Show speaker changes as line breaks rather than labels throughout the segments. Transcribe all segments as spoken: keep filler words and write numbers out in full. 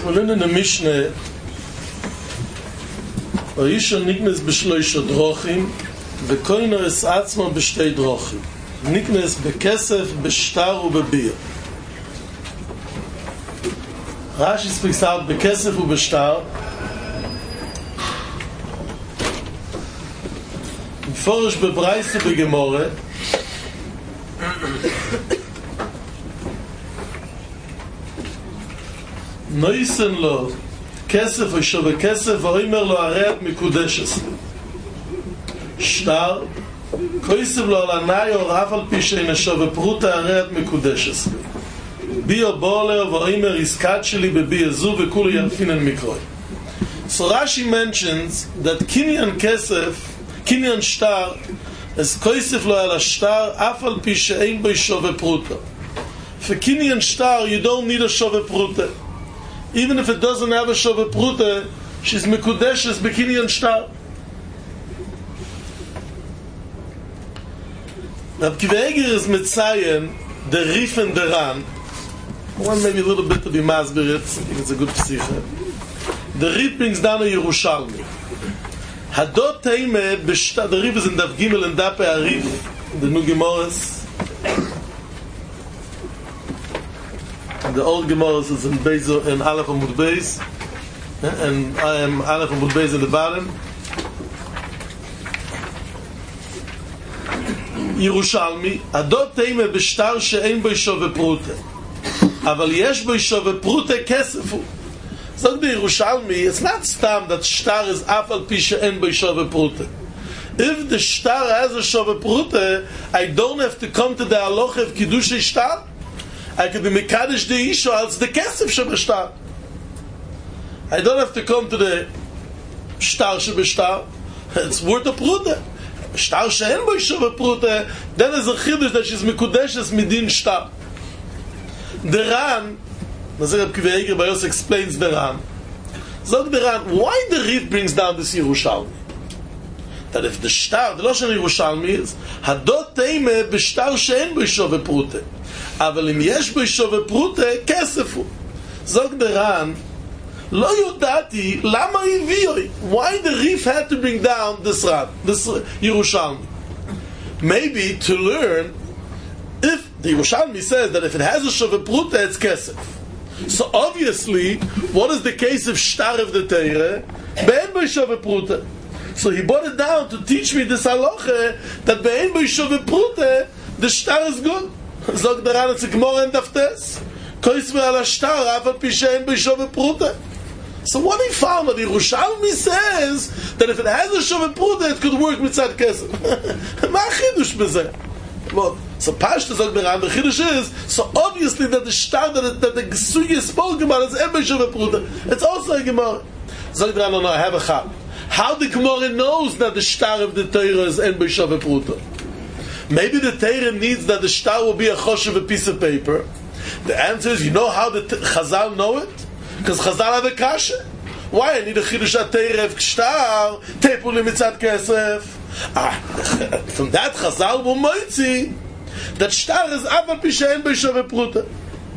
Wollen in der Mishnah Oisha niknes b'shloisha drochim v'koino es atzma b'shtei drochim niknes bekesef, b'shtar u'bebir. Rashi speaks out bekesef u'b'shtar. Mforish bebreise b'gemore Noisen lo כסף ושווה כסף ואומר לו הרי את מקודשת שטר כויסב לו על הנאיור אף על פי שאין שווה פרוטה הרי את מקודשת ביו בולר ואומר עסקת שלי בבי הזו וכולו ינפינן מקרוי. So Rashi mentions that kinyan kesef kinyan shtar is כויסב לו על השטר אף על פי שאין בו שווה פרוטה. For kinyan shtar you don't need a שווה פרוטה. Even if it doesn't have a shove pruta, she's mekudeshes bikini and shtar. Rab Kiva Eger is mitzayen the Rif and the Ran. I want maybe a little bit to be masbirit. I think it's a good psicha. The Rif brings down a Yerushalmi. Hadot teime b'shtar. The Rif is in Daf Gimel and Dape Arif, the new Gemores. The old Gemara is in Beis in Aleph and Mud Beis, and I am Aleph and Mud Beis in the bottom. Yerushalmi, Adot teime b'shtar she'ein bo shove prute, aval yesh bo shove prute kesef hu. So the Yerushalmi, it's not stam that shtar is afal pi she'ein bo shove prute. If the shtar has a shove prute, I don't have to come to the halacha of kiddush shtar. I could be mekadesh the isha als the kesef shebeshtar. I don't have to come to the shtar shebeshtar. It's worth a prute. Shtar she'en bo shove prute. Then there's a chiddush that she's mekudeshes midin shtar. The Ran, Nazir Rab Kiva Eger Bayos explains the Ran. Zog the Ran, why the Rif brings down this Yerushalmi? That if the shtar, the Loshen Yerushalmi is hadot teime b'shtar she'en bo shove prute. אבל אם יש בו שווה פרוטה, כסף הוא. זוג דרן, לא יודעתי למה הביאוי. Why the Rif had to bring down this Ran, this Yerushalmi? Maybe to learn if the Yerushalmi says that if it has a shoveh pruta, it's kesef. So obviously, what is the case of shtar of the Teire? Be'en bo shoveh pruta. So he brought it down to teach me this halacha that be'en bo shoveh pruta, the shtar is good. Zog der Ran, it's a Gemara and Daftes. Koisve ala shtar, afal pi she'en bo shoveh pruta. So what he found, that the Yerushalmi says that if it has a shoveh pruta, it could work mitzad kesef. Ma chidush bezeh? Well, so Pashta Zog der Ran, the chidush is, so obviously that the shtar that, that the Gesuye spoke about is en bo shoveh pruta. It's also a Gemara. Zog der Ran, no, no, I have a chab. How the Gemara knows that the shtar of the Torah is en bo shoveh pruta? Maybe the Torah needs that the shtar will be a choshev, a piece of paper. The answer is, you know how the t- Chazal know it? Because Chazal have a kasha. Why? I need a chidush ha-Torah of shtar, tepu limitzat kesef. Ah, from that Chazal will moitzi that shtar is afal pi she'en bo shoveh pruta.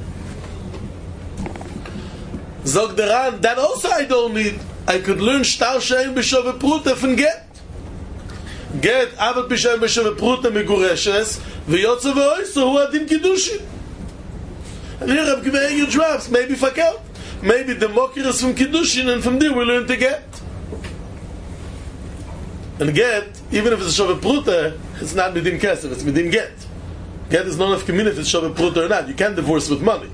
Zog der Ran, that also I don't need. I could learn shtar she'en bo shoveh pruta from get. Get aval pi she'en bo shoveh pruta megureshes v'yotze v'oiso hu adin kiddushin. And here Rab Kiva Eger drops, maybe fakel. Maybe the mokir is from kiddushin, and from there we learn to get. And get, even if it's a shoveh pruta, it's not midin kesef, it's midin get. Get is not enough community if it's shoveh pruta or not. You can't divorce with money.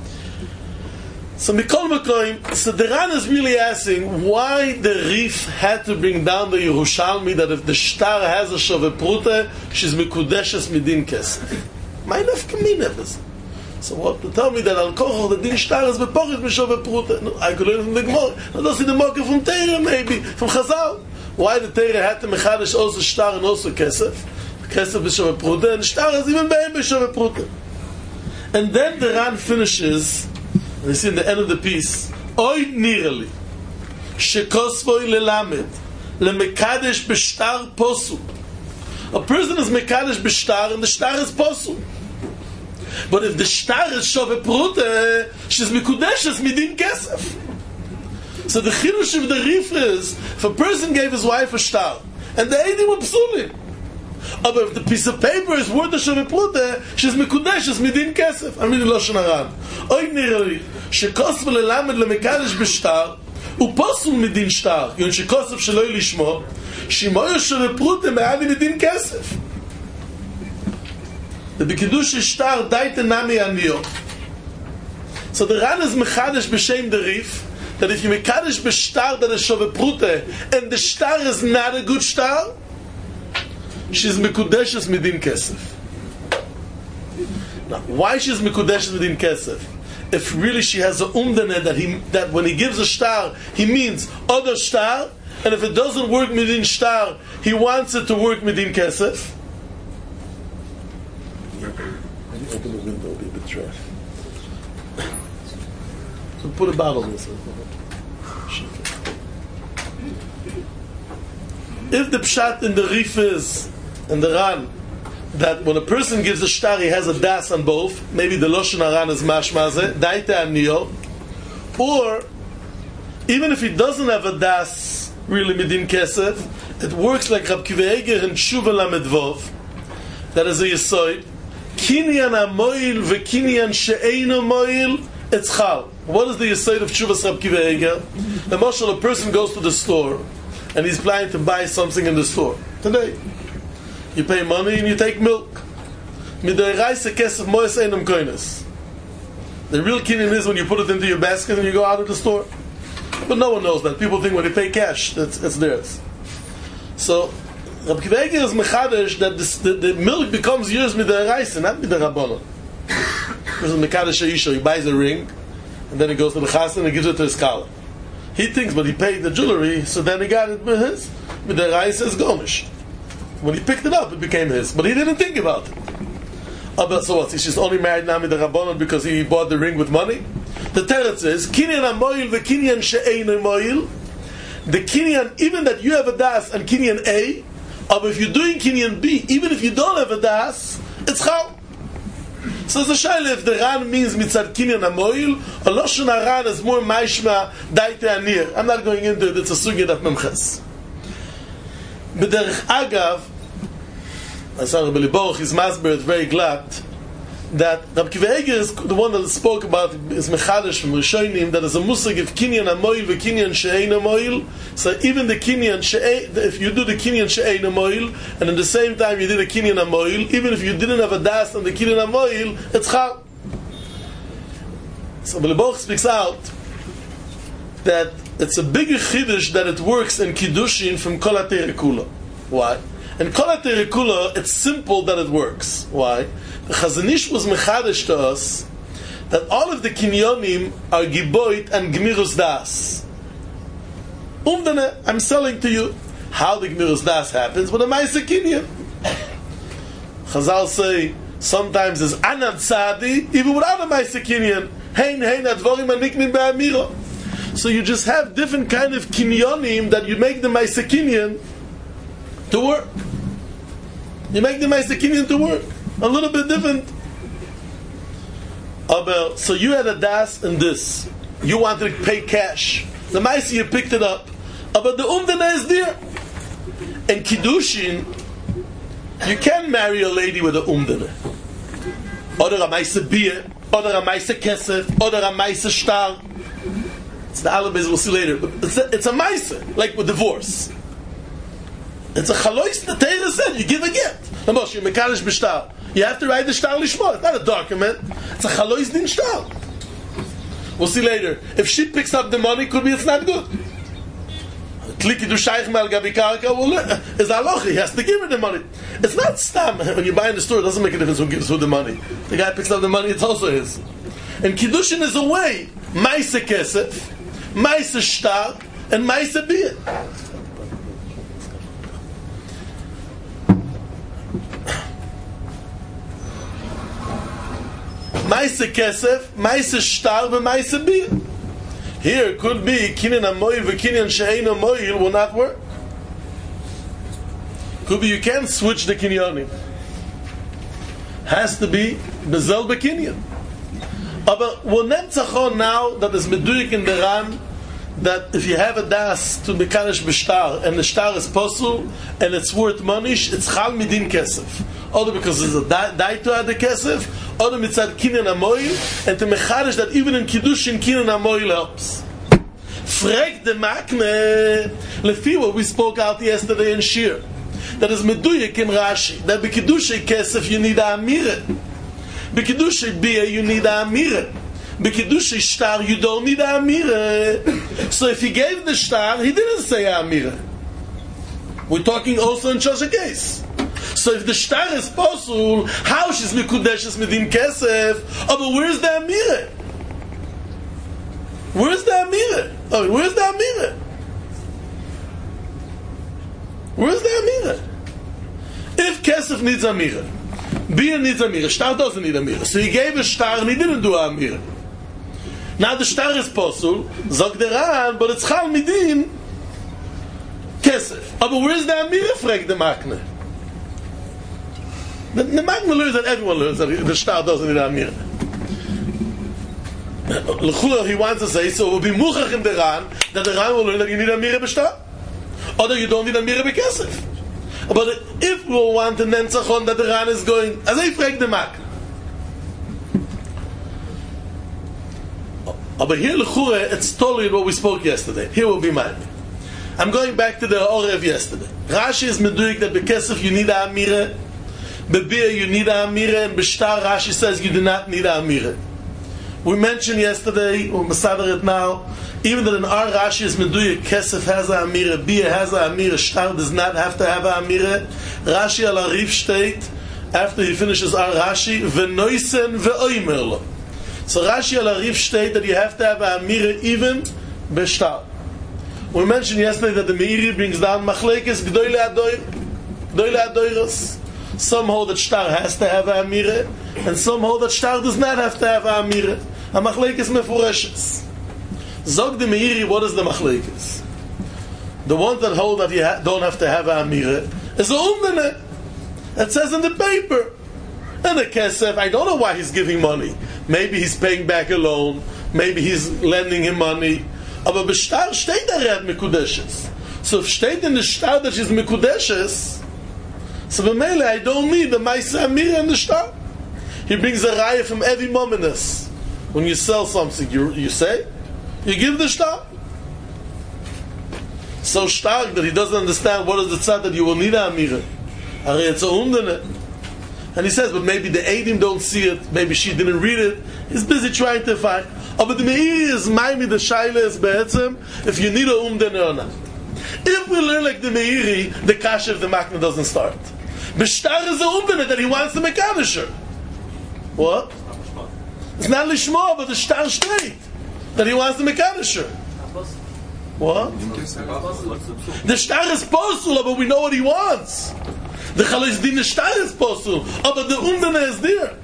So Mikol Makoim, so the Ran is really asking why the Rif had to bring down the Yerushalmi that if the shtar has a shoveh pruta, she's mikudeshes midin kesef. My enough community. So what to tell me that alcohol the din shtar is beporit b'shoveh pruta? No, I could learn from the Gemara. I don't see the mokir from Teira, maybe from Chazal. Why the Teira had to mechadish also shtar and also kesef? Kesef b'shoveh pruta, and shtar is even be'en b'shoveh pruta. And then the Ran finishes, and you see in the end of the piece, Oy nirali shekosvoi lelamed lemekadesh b'shtar posu. A person is mekadesh b'shtar, and the shtar is posu. But if the shtar is shove prute, she's mikudeshes midin kesef. So the chidush of the rif is, if a person gave his wife a shtar, and the eidim were psulim, but if the piece of paper is worth the shove prute, she's mikudeshes midin kesef. I mean, Lashon Haran. Oy nirali, shekosv lelamed lemekadesh b'shtar, uposul midin shtar, yon shekosv sheloi lishmo, shimoyo shove prute me'adi midin kesef. The B'Kiddush shtar daite nami aniyo. So the Ran is mechadish b'shem the rif, that if you mechadish b'shtar that is shove prute, and the shtar is not a good shtar, she's mekudeshes midin kesef. Now, why she's mekudeshes midin kesef? If really she has a umdane that he that when he gives a shtar, he means other shtar, and if it doesn't work midin shtar, he wants it to work midin kesef. Open the window, be a bit dry. So put a bottle in this. If the pshat in the rif is, in the Ran, that when a person gives a shtar, he has a das on both, maybe the Lashon Haran is mashmaze, daite aniyo, or even if he doesn't have a das, really midin kesef, it works like Rab Kiva Eger in Tshuva Lamed Vov, that is a yisoid, kinyan amoil vekinyan she'eino moil, it's chal. What is the yisoid of Tshuvas Rab Kiva Eger? The mashal, a person goes to the store, and he's planning to buy something in the store. Today, you pay money and you take milk. The real kinyan is when you put it into your basket and you go out of the store. But no one knows that. People think when they pay cash, it's, it's theirs. So, Rab Kiva Eger is mechadish that this, the, the milk becomes yours mid'oraisa, not mid'rabbanan. Because in Mekadesh Isha, he buys a ring, and then he goes to the chassan and gives it to his kala. He thinks, but he paid the jewelry, so then he got it with his. Mid'oraisa is gomish. When he picked it up, it became his. But he didn't think about it. Oh, but so what? He's just only married now mid'rabbanan because he bought the ring with money? The teretz is, kinyan amoil vekinyan she'eino moil. The kinyan, even that you have a das and kinyan A, but if you're doing kinyan B, even if you don't have a das, it's chal. So the shaila, if the Ran means mitzad kinyan amoil, a Lashon Haran is more maishma daite anir. I'm not going into it, it's a sugya of memches. B'derech agav, Asar Rabbi Baruch is masber, it's very glad, that Rab Kiva Eger is the one that spoke about is mechadish from Rishonim, that is a musig of kinyan amoil v'kinyan she'ein amoil. So even the kinyan she'ein, if you do the kinyan she'ein amoil, and at the same time you did a kinyan amoil, even if you didn't have a das on the kinyan amoil, it's chal. So Rabbi Baruch speaks out that it's a bigger chiddush that it works in kiddushin from kol ha'terei kula. Why? In kol ha'terei kula, it's simple that it works. Why? The Chazon Ish was mechadish to us that all of the kinyonim are giboit and gmirus das. Umdane, I'm selling to you. How the gmirus das happens? With a ma'aseh kinyan. Chazal say sometimes there's anad tzadi even without a ma'aseh kinyan. Hein hein advorim anikmin be'amiro. So you just have different kind of kinyonim that you make the ma'aseh kinyan to work. You make the ma'aseh kinyan to work. A little bit different. Aber, so you had a das in this. You wanted to pay cash. The ma'aseh, you picked it up. Aber the umdana is there. In kiddushin, you can marry a lady with a umdana. Oder a ma'aseh beer, oder a ma'aseh kesef, oder a ma'aseh shtar. It's the alibis we'll see later. But it's a, it's a ma'aseh, like with divorce. It's a chalois, the Torah said, you give a gift. You mekadesh b'shtar. You have to write the shtar lishma. It's not a document. It's a chalois din shtar. We'll see later. If she picks up the money, could be it's not good. Kliki du shaykh mal gabi karka is aloch. He has to give her the money. It's not stam. When you buy in the store, it doesn't make a difference who gives who the money. The guy picks up the money, it's also his. And kiddushin is a way. Ma'aseh kesef, ma'aseh shtar, and ma'aseh beer. Ma'aseh kesef, ma'aseh shtar, and ma'aseh beer. Here it could be kinyan amoil v'kinyan she'ein amoil will not work. Could be you can't switch the kinyanim. has to be bezel bekinyan. But we'll nemtzachon now that is meduik in the Ran, that if you have a das to mekanish b'shtar and the shtar is posul and it's worth monish, it's chal midin kesef. Other because there's a dai to add the kesef, other mitzad kinyan amoil, and to mechadish that even in kiddushin kinyan amoil helps. Frek de makne lefi what we spoke out yesterday in Shir, that is meduyik in Rashi, that b'kiddushay kesef you need a amire, b'kiddushay bia you need a amire, b'kiddushay shtar you don't need a amire. So if he gave the shtar, he didn't say a amire. We're talking also in such a case. So if the shtar is posul, how she's mikudeshes midin kesef? Oh, but where's the amire? Where's the amire? Oh, where's the amire? Where's the amire? If kesef needs amire, Bia needs amire, shtar doesn't need amire. So he gave a shtar and he didn't do a amire. Now the shtar is posul, zog der Ran, but it's chal midin kesef. Oh, but where's the amire? Frag the makne. The, the makne learns that everyone learns that the shtar doesn't need amire. L'chula, he wants to say, so it will be muchach in the Ran, that the Ran will learn that you need amire b'shtar, or that you don't need amire b'kesef. But if we want to nentzachon that the Ran is going, as I frag the makne. But here, l'chura, it's totally what we spoke yesterday. Here will be mine. I'm going back to the Orev yesterday. Rashi is meduik that bekesef you need a amire, bebir you need a amire, and b'shtar Rashi says you do not need a amire. We mentioned yesterday, or Masadar it now, even that in our Rashi is meduik, kesef has a amire, bia has a amire, shtar does not have to have a amire. Rashi al Arif state, after he finishes our Rashi, v'noisen v'oimerlo. So Rashi al Arif state that you have to have a amire even b'shtar. We mentioned yesterday that the Meiri brings down machlekes gdoile adoir, gdoile adoiros. Some hold that shtar has to have a amire, and some hold that shtar does not have to have a amire. A machlekes mefureshes. Zog the Meiri, what is the machlekes? The ones that hold that you ha- don't have to have a amire is a umdene. It says in the paper. And the kesef, I don't know why he's giving money. Maybe he's paying back a loan. Maybe he's lending him money. Aber b'shtar steht er at mekudeshes. So if steht in the shtar that she's mekudeshes, so b'meile I don't need the ma'aseh amira in the shtar. He brings a raya from Evi Mominus. When you sell something, you, you say, you give the shtar. So stark that he doesn't understand what is the tzad that you will need a amira. Are it's a undene. And he says, but maybe the Eidim don't see it, maybe she didn't read it. He's busy trying to find. Oh, but the Meiri is Maimi, the Shaila is Be'etzem, if you need a umdene or not. If we learn like the Meiri, the Kasha of the Makna doesn't start. B'shtar is a umdene that he wants to make Kadisher. What? It's not Lishma, but the Shtar straight that he wants to make Kadisher. What? The Shtar is posul, but we know what he wants. The Chalish Din Shtar is posul, oh, but the umdene is there.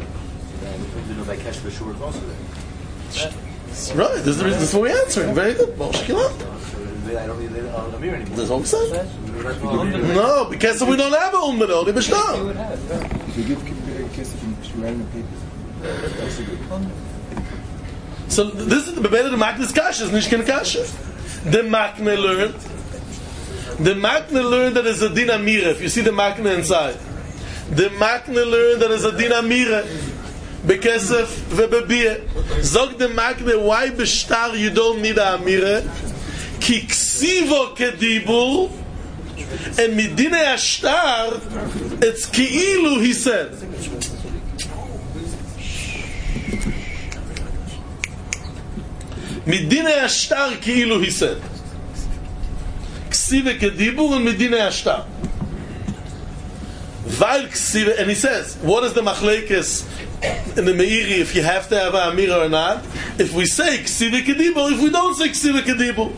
Right, this is the reason, this is what we're answering. Very good. That's what I'm saying. No, because we don't have a umdene, only b'shtar.
If you give kesef in random papers, that's a good.
So this is the better the Makne's kasha, is nicht kein kasha. The Makne learned, the Makne learned that there's a din amira. If you see the Makne inside, the Makne learned that there's a din amira. Bekesef vebebiyah. Zog the Makne, why b'shtar you don't need a amira? Ki ksivo kedibur, and midine ashtar, it's ki'ilu, he said. Midine ashtar ki'ilu, he said. Ksive kedibur and midine ashtar. Weil ksive, and he says, what is the machlekes in the Meiri, if you have to have a amira or not? If we say ksiva kedibur, if we don't say ksiva kedibur.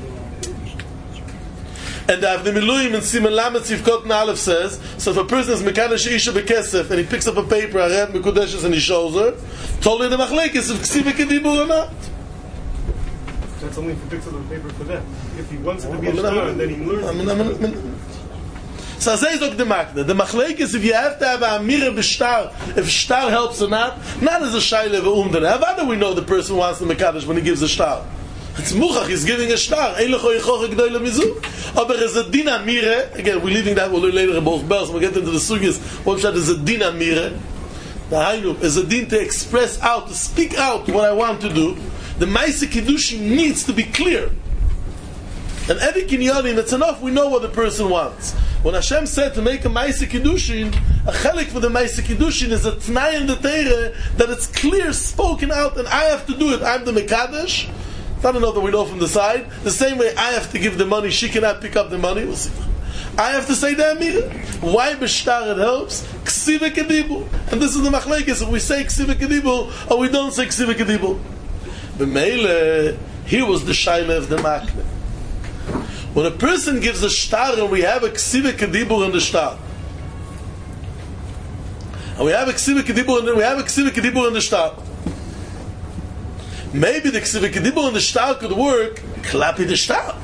And the Avnei Miluim in Siman Lamed Tzivkot Na'alef says, so if a person is mekadesh isha bekesef and he picks up a paper, I read mekudeshes, and he shows her, totally the machlekes if ksiva kedibur or not.
That's only if he picks up the paper for them. If he wants it to be a shtar, then he learns it.
So say look the makna. The machlek is if you have to have a amira b'shtar, if shtar helps or not, not as a shaila v'umdan. How do we know the person wants the mekadosh when he gives a shtar? It's muchach, he's giving a shtar. Ein lecho yichoch g'doy lemizu. Aber is a din amira. Again, we're leaving that. We'll learn later about bells. We'll get into the sugyas. What shot is a din amira? The hainu is a din to express out, to speak out what I want to do. The ma'aseh kiddushin needs to be clear. And every kinyanim, it's enough. We know what the person wants. When Hashem said to make a ma'aseh kiddushin, a chelik for the ma'aseh kiddushin is a t'nai in the Torah that it's clear, spoken out, and I have to do it. I'm the mekadesh. I don't know that we know from the side. The same way I have to give the money, she cannot pick up the money. We'll see. I have to say the amira. Why b'shtar it helps? Ksiva kedibur. And this is the machlekes. If we say ksiva kedibur, or we don't say ksiva kedibur. B'meile, here was the shaila of the makne. When a person gives a shtar and we have a ksiva kedibur in the shtar, and we have a ksiva kedibur and then we have a ksiva kedibur in the shtar, maybe the ksiva kedibur in the shtar could work. Klapi the shtar.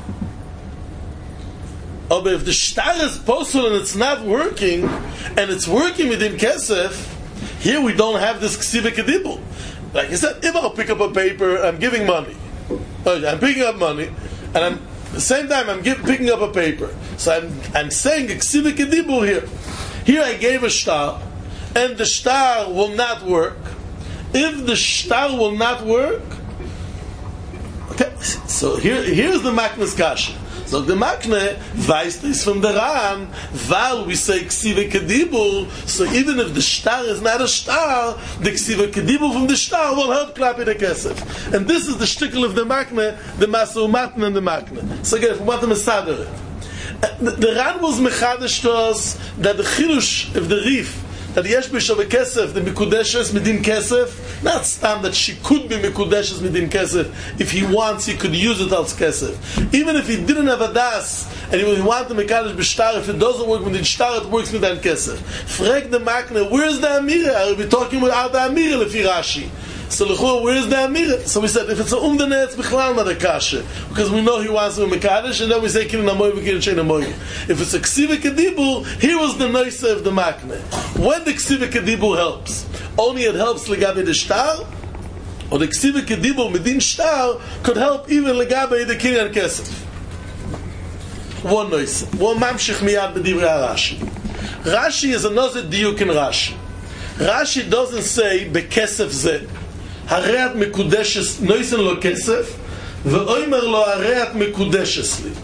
Oh, but if the shtar is possible and it's not working, and it's working within kesef, here we don't have this ksiva kedibur. Like I said, if I'll pick up a paper, I'm giving money. I'm picking up money, and I'm at the same time I'm give, picking up a paper. So I'm I'm saying ksiva kedibur here. Here I gave a shtar, and the shtar will not work. If the shtar will not work, okay. So here here's the maknas kasha. So the makne weist is from the Ran, while we say ksiva kedibur, so even if the shtar is not a shtar, the ksiva kedibur from the shtar will help klapi the kesef. And this is the shtickle of the makne, the masumatn and the makne. So again, what the mesader. The, the Ran was mechadish to us that the chirush of the rif, that yesh b'shove kesef, the mikudeshes midin kesef, not stand that she could be mikudeshes midin kesef. If he wants, he could use it as kesef. Even if he didn't have a das, and he wanted to mekadesh b'shtar, if it doesn't work with the shtar, it works with an kesef. Frag the makne, where's the amira? Are we talking without the amira lefi Rashi? So where's the amira? So we said, if it's a umdane, it's bichlal not a kasha, because we know he wants to be mekadesh, and then we say kirin amoy v'kirin shein amoy. If it's a ksiva kedibur, here was the noise of the makne. When the ksiva kedibur helps, only it helps legabe the shtar, or the ksiva kedibur midin shtar could help even legabe the kinyan kesef. One noise, one mamshich miyad b'divrei Rashi. Rashi is another diuk in Rashi. Rashi doesn't say bekesef zeh. הרי את מקודשת נויסן לו כסף ואומר לו הרי את מקודשת לי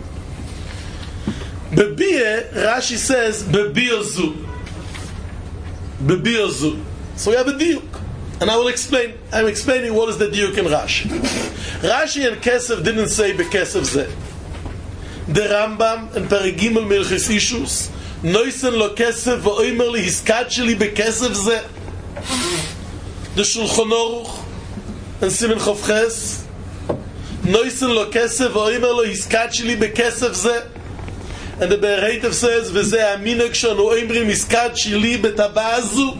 בביה Rashi says בביה זו בביה זו so we have a diuk and I will explain I'm explaining what is the diuk in Rashi. Rashi and kesef didn't say bekesef zeh. The Rambam and Perigimel Milchis Ishus נויסן לו כסף ואומר לי הסקת שלי bekesef zeh. The Shulchan Aruch and Simen Chavches Noisen lo kesef v'oimer lo hiskat sheli bekesef zeh, and the Be'ereitev says v'zeh aminek shanu oimrim hiskat sheli betabazu.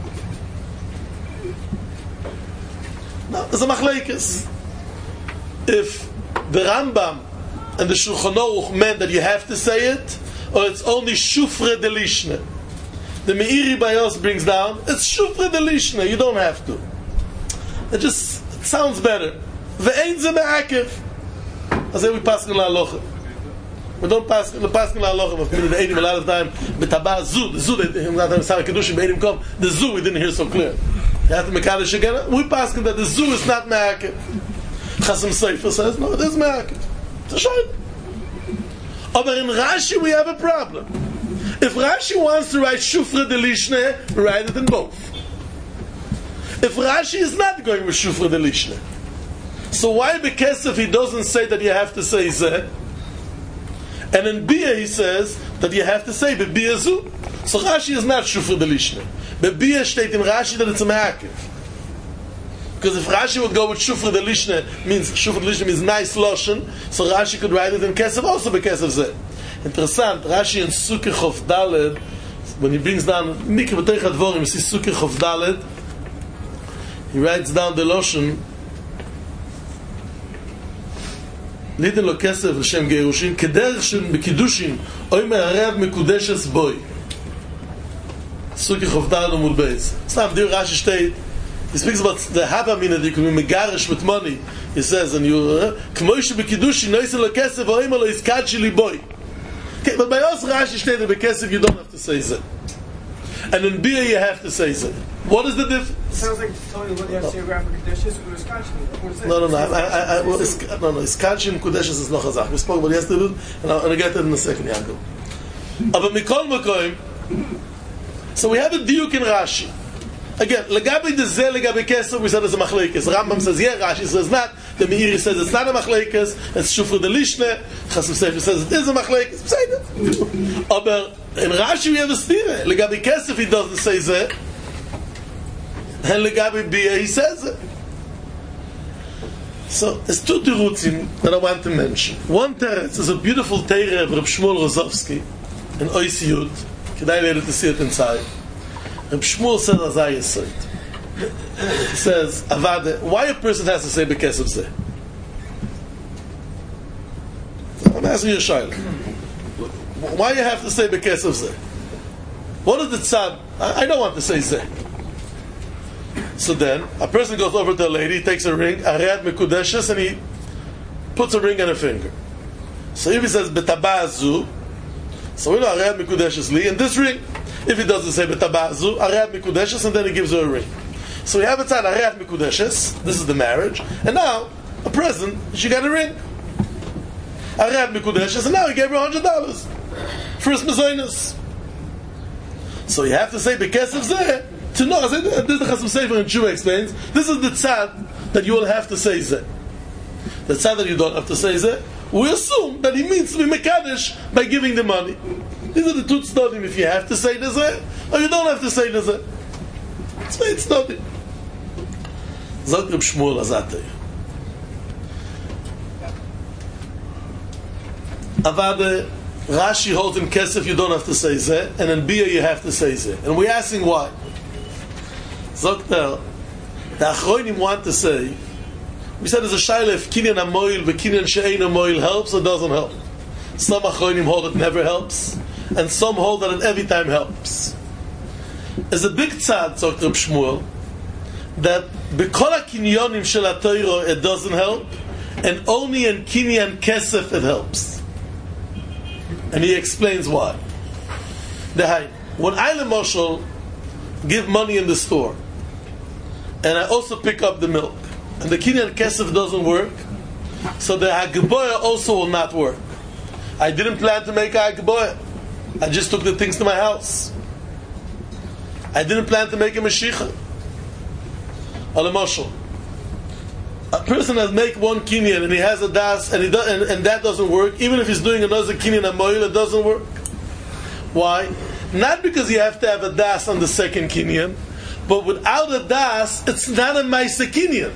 Now there's a machlekes. If the Rambam and the Shulchan Aruch meant that you have to say it, or it's only shufre delishne. The Meiri Bayos brings down, it's shufre delishne, you don't have to. It just it sounds better. Ve'ein ze me'akev. I say we pass in la halacha. We don't pass in the pass in la halacha. We've been in the a lot of time. Betaba zu, the zu, the Sarah Kedushim, Be'edim come, the zu we didn't hear so clear. You have to mekadesh again. We pass in that the zu is not me'akev. Chasam Seifer says, no, it is me'akev. It's a shayla. But in Rashi we have a problem. If Rashi wants to write Shufra Delishne, write it in both. If Rashi is not going with Shufra Delishne, so why Bekesef he doesn't say that you have to say Zeh? And in Bia he says that you have to say Bebia Zu. So Rashi is not Shufra Delishne. Bebia steht in Rashi that it's a Me'akev. Because if Rashi would go with Shufra Delishne, means Shufra Delishne means nice Loshen, so Rashi could write it in Kesef also Bekesef Zeh. Interessant, Rashi in Sukkah Chof Daled, when he brings down Mikra B'Teich HaDvorim, you see Sukkah Chof Daled, he writes down the Loshen, ליתן לו כסף לשם גירושין, כדרך שבקידושין, אוי מהרב מקודשס בוי. Suki Chovdar no Mulbeis. It's not the Rashi state. He speaks about the Havamina that you can be megarish with money. He says, and you, K'moish b'kiddushi noisen lo kesef oima lo iskadshi li boy. Okay, but by us Rashi state that b'kesef you don't have to say that. And in Bia you have to say that. What is the difference?
It sounds like telling you what you have to say around the Kadeshis or Iskadshi.
No, no, no. I, I, I, well, is, no, no. Iskadshi and Kudeshes is noch a zach. We spoke about yesterday, and I'll, and I'll get to it in a second, Yaakov. Aber mikol makoim. So we have a diuk in Rashi. Again, legabi de zeh, legabi kesef, we said it's a machlekes. Rambam says yeah, Rashi says not. The Meiri says it's not a machlekes. It's shufra de lishne. Chasam Sefer says it is a machlekes. Say it. Aber in Rashi we have a stire. Legabi kesef he doesn't say zeh. And legabi bia he says it. So there's two terutzim that I want to mention. One teretz is a beautiful teire of Reb Shmuel Rozovsky in Ois Yud. Kedai later to see it inside. Reb Shmuel says as I said. He says, Avade, why a person has to say Bekesef Zeh? I'm asking you a shayla. Why you have to say Bekesef Zeh? What is the tzad? I, I don't want to say Zeh. So then, a person goes over to a lady, takes a ring, Ariad Mekudeshes, and he puts a ring on her finger. So if he says Betabazu, so we know Ariad Mekudeshes li, and this ring. If he doesn't say Betabazu, Ariad Mekudeshes, and then he gives her a ring. So we have a tzad Ariad Mekudeshes, this is the marriage, and now, a present, she got a ring. Ariad Mekudeshes, and now he gave her one hundred dollars. First Mazoinus. So you have to say Bekesef Zeh, to know, this is the Chasam Sefer in Tshuva explains, this is the tzad that you will have to say Zeh. The tzad that you don't have to say Zeh, we assume that he means to be Mekadesh by giving the money. These are the two tznodim, if you have to say the Zeh, or you don't have to say the Zeh. It's very tznodim. Zot Reb Shmuel Azatei. Avade, Rashi holds in Kesef you don't have to say Zeh, and in Bia you have to say Zeh. And we're asking why. Zokter, the Achronim want to say, we said there's a shaila if kinyan amoil but kinyan she'ein amoil helps or doesn't help. Some Achronim hold it never helps, and some hold that it every time helps. There's a big tzad, Zokter Reb Shmuel, that b'kol ha-kinyonim shel ha-Torah it doesn't help, and only in kinyan kesef it helps. And he explains why. Dehai, when I lemoshel give money in the store, and I also pick up the milk, and the kinyan kesef doesn't work, so the hagboya also will not work. I didn't plan to make a hagboya. I just took the things to my house. I didn't plan to make a meshicha. Alamoshel, a person has make one kinyan and he has a das and he do, and, and that doesn't work. Even if he's doing another kinyan amoil, it doesn't work. Why? Not because you have to have a das on the second kinyan, but without a das, it's not a ma'aseh kinyan.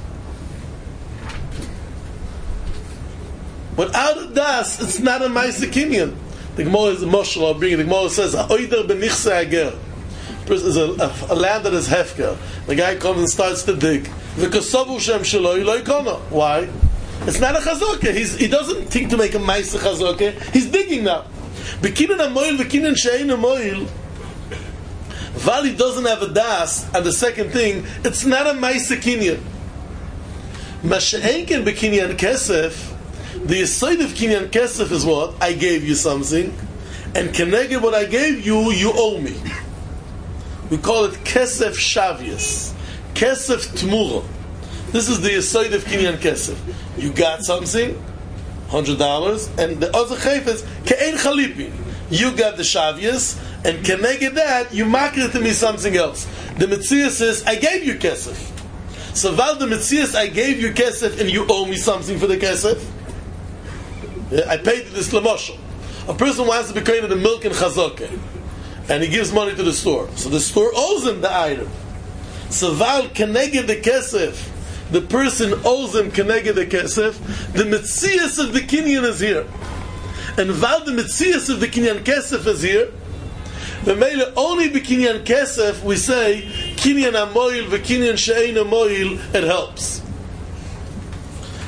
Without a das, it's not a ma'aseh kinyan. The Gemara is a moshel. I'll bring it. The Gemara says, "Ha'oider b'nichse ager." Is a, a, a land that is hefker. The guy comes and starts to dig. V'kosovu shem shelo lo yikono. Why? It's not a chazokah. He's, he doesn't think to make a ma'aseh chazokah. He's digging now. B'kinan amoil v'kinan she'ein amoil. Vali doesn't have a das. And the second thing, it's not a ma'aseh kinyan. Masha'enken b'kinyan kesef. The aside of kinyan kesef is what? I gave you something, and keneged what I gave you, you owe me. We call it Kesef Shavius. Kesef Tmura. This is the aside of Kinyan Kesef. You got something, one hundred dollars, and the other chayf is Ke'en Chalipi. You got the Shavius, and Keneged that, you marketed to me something else. The Metzias says, I gave you Kesef. So while the Metzias, I gave you Kesef, and you owe me something for the Kesef, I paid this Lamoshel. A person wants to be kind of the milk and chazokeh, and he gives money to the store. So the store owes him the item. So Val Keneged the Kesef, the person owes him Keneged the Kesef, the Metzias of the Kinyan is here. And Val the Metzias of the Kinyan Kesef is here, the Mele only be Kinyan Kesef, we say, Kinyan Amoil, the Kinyan She'ein Amoil, it helps.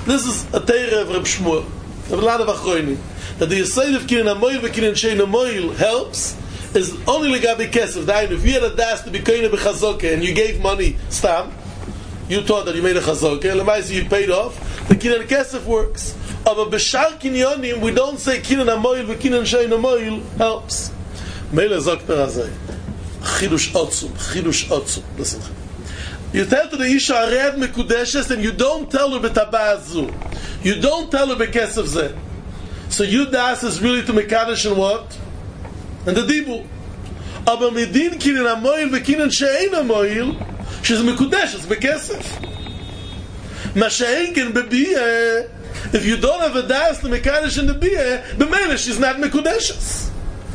This is a Teire of Reb Shmuel. A lot of Achroinim. That the Yisrael of Kirin HaMoil v'Kirin Shein HaMoil helps is only Legabi Kesef. That if you had a das to be Koine b'Chazoke and you gave money, stam, you thought that you made a Chazoke, Lemaisi you paid off, the Kirin Kesef works. But B'Shar Kinyonim, we don't say Kirin HaMoil v'Kirin Shein HaMoil helps. Meile Zok Perazai. Chidush Otzum. Chidush Otzum. Listen. You tell to the Isha Ared Mekudeshes and you don't tell her B'Tabazu. You don't tell her B'Kesef Zeh. So you das is really to Mekadosh and what? And the Dibu. Aber Medin Kirin HaMoil v'Kirin Shein HaMoil, she's Mekudeshes B'Kesef. Mashain can be if you don't have a das to Mekadosh and the Biyeh, B'Mele she's not Mekudeshes.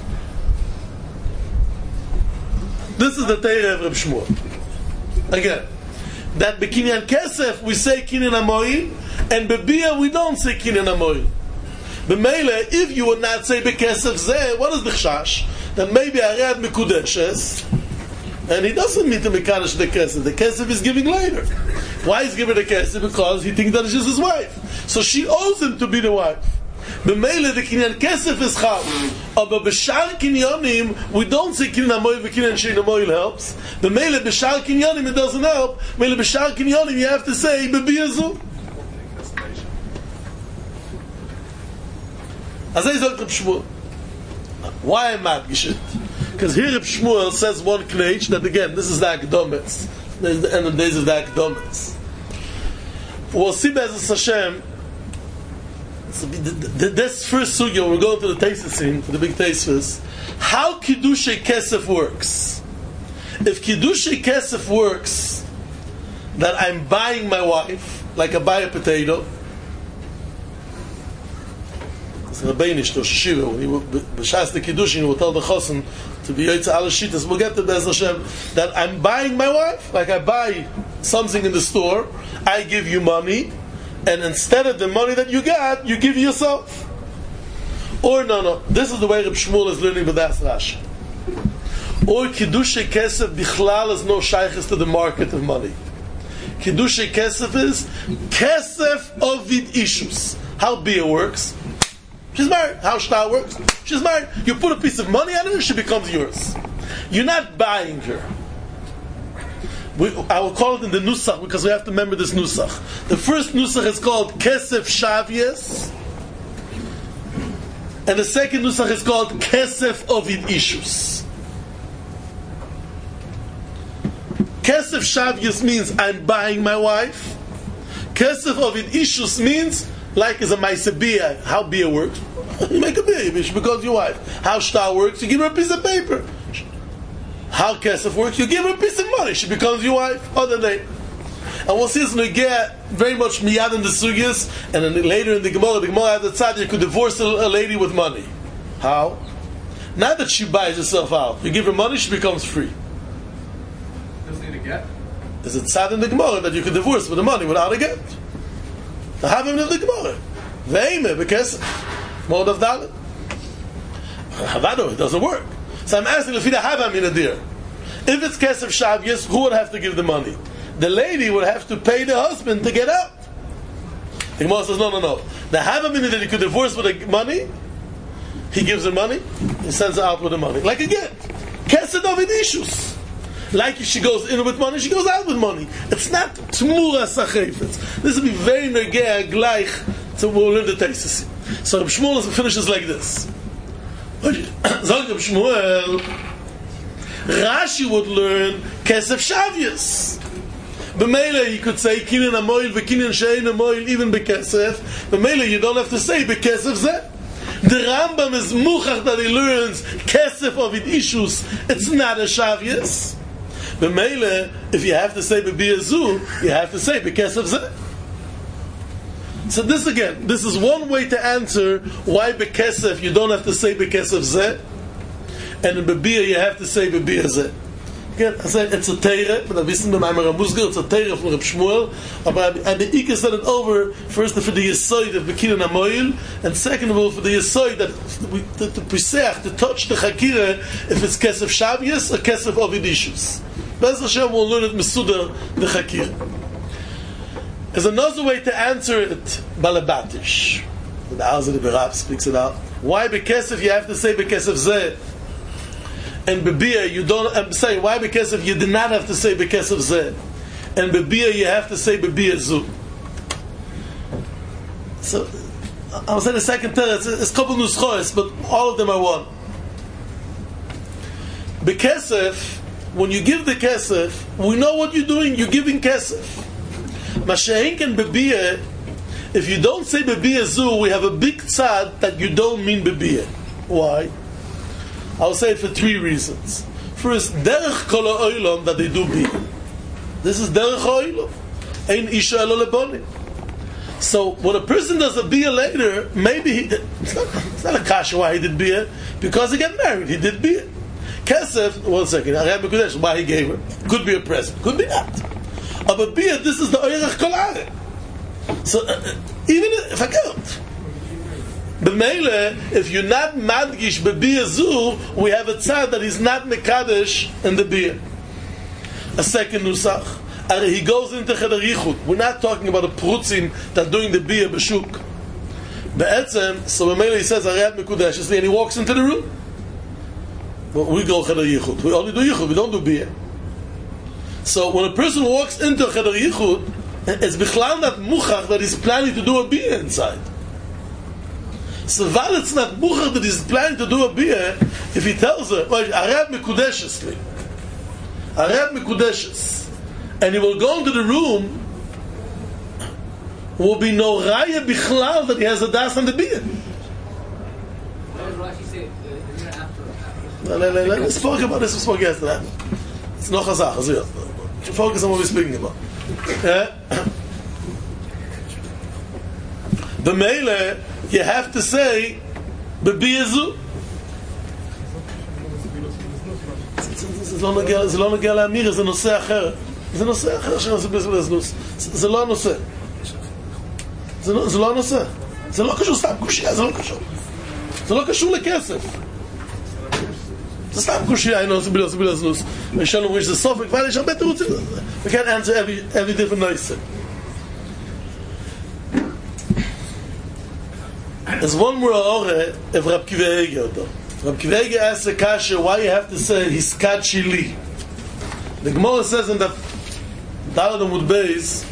This is the Teire of Reb Shmuel. Again, that B'Kinyan Kesef we say Kinyan HaMoil, and B'Biyah we don't say Kinyan HaMoil. B'Mele, if you would not say B'Kesef Zeh, what is the Chash? That maybe Ared Mekudeshes, and he doesn't mean to Mekadosh the Kesef. The Kesef is giving later. Why is giving the Kesef? Because he thinks that she's his wife. So she owes him to be the wife. B'Mele, the Kinyan Kesef is Chal. But B'Shar Kinyonim, we don't say Kinyan HaMoil v'Kinyan Shein HaMoil helps. B'Mele, B'Shar Kinyonim, it doesn't help. B'Mele, B'Shar Kinyonim, you have to say B'Biyazu. As I said, Reb Shmuel. Why am I Gishit? Because here Reb Shmuel says one knech that again, this is the Akdometz. This is the end of the days of the Akdometz. We'll see Be'ezus Hashem. So this first sugya, we're going to the Teisva scene, for the big Teisvas. How Kiddushay Kesef works. If Kiddushay Kesef works, that I'm buying my wife, like I buy a potato. It's a Rabbeinish, Rosh Hashiva, when he b'shas the Kiddushin, he will tell the Chosen to be Yoitza Al Shitas. We'll get to Be'ez Hashem, that I'm buying my wife, like I buy something in the store, I give you money, and instead of the money that you got, you give yourself. Or no, no, this is the way Reb Shmuel is learning with Das Rashi. Or Kiddushay Kesef Bichlal is no shaykhs to the market of money. Kiddushay Kesef is Kesef Ovid issues. How Bia works. She's married. How Shtar works. She's married. You put a piece of money on her, she becomes yours. You're not buying her. We, I will call it in the Nusach because we have to remember this Nusach. The first Nusach is called Kesef Shavies, and the second Nusach is called Kesef Ovid Ishus. Kesef Shavies means I'm buying my wife. Kesef Ovid Ishus means like is a Maisabiyah. How Biyah works? You make a Biyah, she becomes your wife. How Shtar works? You give her a piece of paper. How Kesef works? You give her a piece of money, she becomes your wife. Other day. And we'll see this when we get very much miyad in the sugyas, and then later in the Gemara, the Gemara has the tzad, you could divorce a, a lady with money. How? Not that she buys herself out. You give her money, she becomes free.
Doesn't need a get?
There's a tzad in the Gemara that you could divorce with the money without a get. The Havim of the Gemara. Ve'ime b'kesef. Mode of Dalet. Havado, it doesn't work. So I'm asking if you have a minadir. If it's Kesef Shavius, who would have to give the money? The lady would have to pay the husband to get out. The Gemara says, no, no, no. The have a minute that he could divorce with the money, he gives her money, he sends her out with the money. Like again, Kesed Ovid issues. Like if she goes in with money, she goes out with money. It's not Tmura Sachefetz. This will be very negea gleich to we'll learn the tesis. So Reb Shmuel finishes like this. Zog Reb Shmuel, Rashi would learn Kesef Shavius. B'meila you could say Kinyan HaMoil v'Kinyan Shein HaMoil even b'Kesef. B'meila you don't have to say b'Kesef Zeh. The Rambam is muchach that he learns Kesef Ovid Ishus. It's not a Shavius. B'meila if you have to say b'Biyazu, you have to say b'Kesef Zeh. So this again, this is one way to answer why b'Kesef you don't have to say b'Kesef Zeh, and in b'Biyah you have to say b'Biyah Zeh. Again, I said it's a teire, but I wissen the Maimer Musgar, it's a teire from Reb Shmuel. But I the Ika said it over first for the Yesoid of Bekinan Hamoil, and second of all for the Yesoid that we, to, to presech, to touch the Chakira if it's Kesef Shavius or Kesef Ovid Ishus. Bez Hashem will learn it Mesuda the Chakira. There's another way to answer it, balabatish. The Alzer the Rab speaks it out. Why bekesef you have to say bekesef zeh, and bebia you don't. I'm saying why bekesef you did not have to say bekesef zeh, and bebia you have to say bebia zu. So I was saying the second term. It's, it's couple nuschos, but all of them are one. Bekesef, when you give the kesef, we know what you're doing. You're giving kesef. Mashaink and bebia. If you don't say bebia zu, we have a big tzad that you don't mean bebia. Why? I'll say it for three reasons. First, derech kol ha'olam that they do bia. This is derech ha'olam. Ein isha elo leboni. So when a person does a bia later, maybe he did, it's not, it's not a kasha why he did bia, because he got married. He did bia. Kesef, one second, why he gave her. Could be a present, could be not. But bia, this is the oirach kol ha'olam. So uh, even if I count, b'meile, if you're not madgish b'bia zu, we have a tzad that he's not mekadesh in the bia. A second nusach, he goes into cheder yichud. We're not talking about a prutzim that doing the bia b'shuk. Be'etzem, so b'meile he says arayat mekudeshes, and he walks into the room. Well, we go cheder yichud. We only do yichud. We don't do bia. So when a person walks into cheder yichud, it's bichlal not muchach that he's planning to do a bia inside. So while it's not muchach that he's planning to do a bia, if he tells her, Arab Mikudeshes li, Arab Mikudeshes, and he will go into the room, will be no raya bichlal that he has a das on the bia. Let's talk about this. We spoke yesterday. It's no chazach. Focus on what we're speaking about. The mele, you have to say bebiazu. זה לא נגיע לאמיר, זה נושא אחר. זה נושא אחר שנושא בזלוס. זה לא הנושא. זה לא הנושא. זה לא קשור סתם קושיה, זה לא קשור. זה לא קשור לכסף. זה סתם קושיה, אינו עושה בלוס בלזלוס. ושאלנו אומרים שזה סופק, אבל יש הרבה תירוצים. We can't answer every, every different noise. There's one more ore of Rab Kiva Eger. Rab Kiva Eger asks the kasha why you have to say Hiskat Shili. The Gemara says in the Dalad Amud Beis